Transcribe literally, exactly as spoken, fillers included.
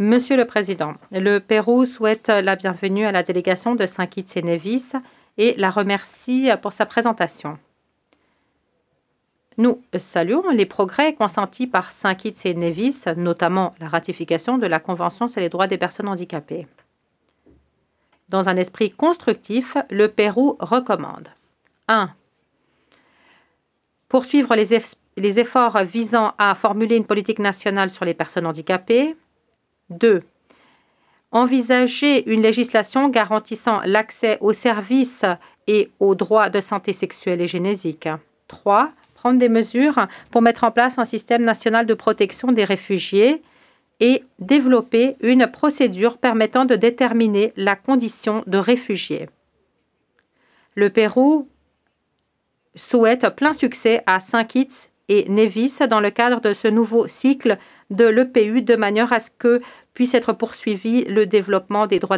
Monsieur le Président, le Pérou souhaite la bienvenue à la délégation de Saint Kitts et Nevis et la remercie pour sa présentation. Nous saluons les progrès consentis par Saint Kitts et Nevis, notamment la ratification de la Convention sur les droits des personnes handicapées. Dans un esprit constructif, le Pérou recommande un. Poursuivre les, eff les efforts visant à formuler une politique nationale sur les personnes handicapées. deux. Envisager une législation garantissant l'accès aux services et aux droits de santé sexuelle et génésique. trois. Prendre des mesures pour mettre en place un système national de protection des réfugiés et développer une procédure permettant de déterminer la condition de réfugié. Le Pérou souhaite plein succès à Saint Kitts et Nevis dans le cadre de ce nouveau cycle de l'E P U de manière à ce que puisse être poursuivi le développement des droits